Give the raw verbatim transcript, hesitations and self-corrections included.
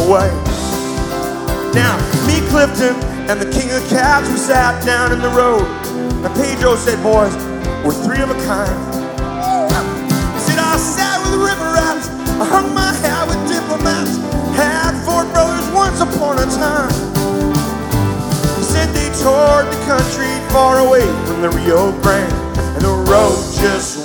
away. Now, me, Clifton, and the king of cats, we sat down in the road. And Pedro said, boys, we're three of a kind. He said, I sat with river rats, I hung my hat with diplomats, had four brothers once upon a time. He said they toured the country far away from the Rio Grande, and the road just